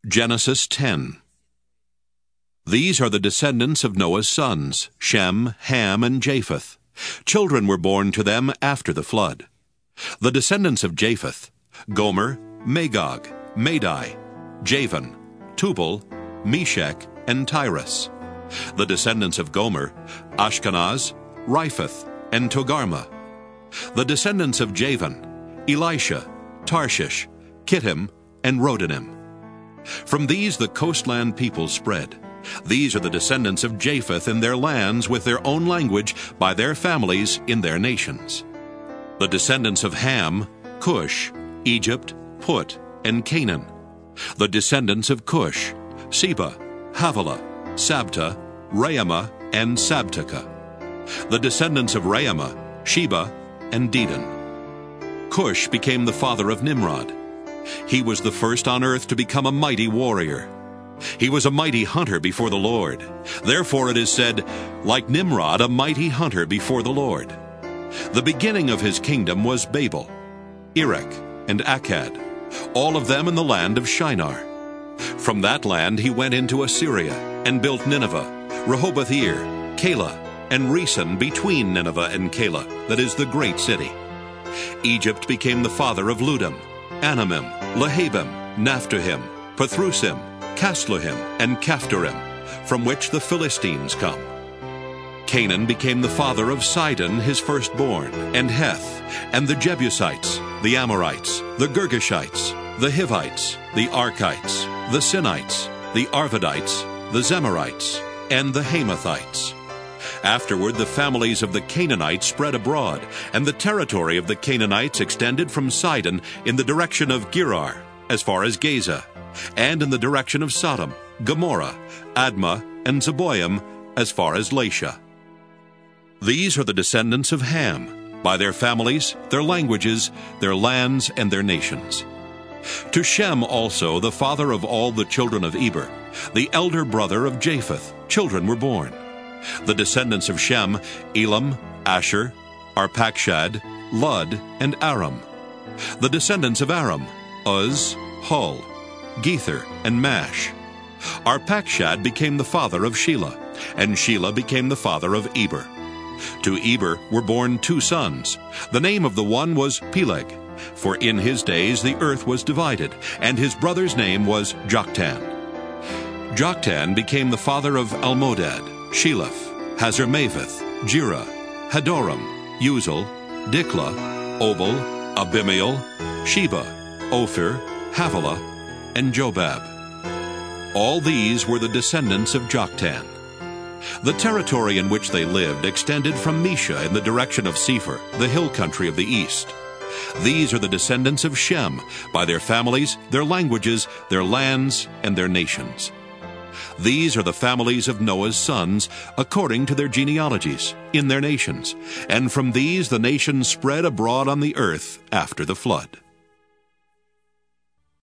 Genesis 10. These are the descendants of Noah's sons, Shem, Ham, and Japheth. Children were born to them after the flood. The descendants of Japheth: Gomer, Magog, Madai, Javan, Tubal, Meshech, and Tyrus. The descendants of Gomer: Ashkenaz, Riphath, and Togarmah. The descendants of Javan: Elisha, Tarshish, Kittim, and Rodanim. From these the coastland people spread. These are the descendants of Japheth in their lands with their own language by their families in their nations. The descendants of Ham: Cush, Egypt, Put, and Canaan. The descendants of Cush: Seba, Havilah, Sabta, Raamah, and Sabteka. The descendants of Raamah: Sheba and Dedan. Cush became the father of Nimrod. He was the first on earth to become a mighty warrior. He was a mighty hunter before the Lord. Therefore it is said, like Nimrod, a mighty hunter before the Lord. The beginning of his kingdom was Babel, Erech, and Akkad, all of them in the land of Shinar. From that land he went into Assyria, and built Nineveh, Rehoboth-ir, Calah, and Resen between Nineveh and Calah, that is the great city. Egypt became the father of Ludim, Anamim, Lehabim, Naphtuhim, Pathrusim, Casluhim, and Caphtorim, from which the Philistines come. Canaan became the father of Sidon, his firstborn, and Heth, and the Jebusites, the Amorites, the Girgashites, the Hivites, the Arkites, the Sinites, the Arvadites, the Zemarites, and the Hamathites. Afterward the families of the Canaanites spread abroad, and the territory of the Canaanites extended from Sidon in the direction of Gerar, as far as Gaza, and in the direction of Sodom, Gomorrah, Admah, and Zeboim, as far as Lasha. These are the descendants of Ham, by their families, their languages, their lands, and their nations. To Shem also, the father of all the children of Eber, the elder brother of Japheth, children were born. The descendants of Shem: Elam, Asher, Arpachshad, Lud, and Aram. The descendants of Aram: Uz, Hul, Gether, and Mash. Arpachshad became the father of Shelah, and Shelah became the father of Eber. To Eber were born two sons. The name of the one was Peleg, for in his days the earth was divided, and his brother's name was Joktan. Joktan became the father of Almodad, Sheleph, Hazarmaveth, Jerah, Hadoram, Uzal, Diklah, Obal, Abimael, Sheba, Ophir, Havilah, and Jobab. All these were the descendants of Joktan. The territory in which they lived extended from Mesha in the direction of Sephir, the hill country of the east. These are the descendants of Shem, by their families, their languages, their lands, and their nations. These are the families of Noah's sons, according to their genealogies, in their nations, and from these the nations spread abroad on the earth after the flood.